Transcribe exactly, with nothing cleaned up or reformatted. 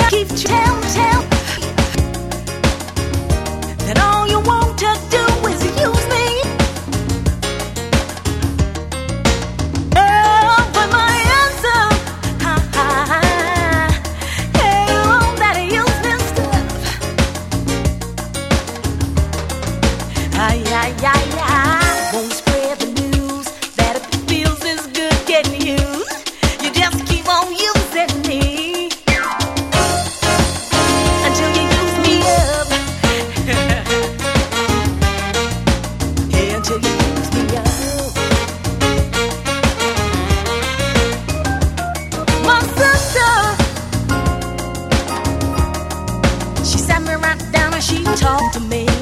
keep tell, tell that all you want to do is use me. Oh, but my answer, ha ha ha, hey, all that useless stuff. Ay, ay, ay, ay, won't spread the news that it feels as good getting used. You just keep on using me until you use me up. Yeah, until you use me up. My sister, she sat me right down and she talked to me.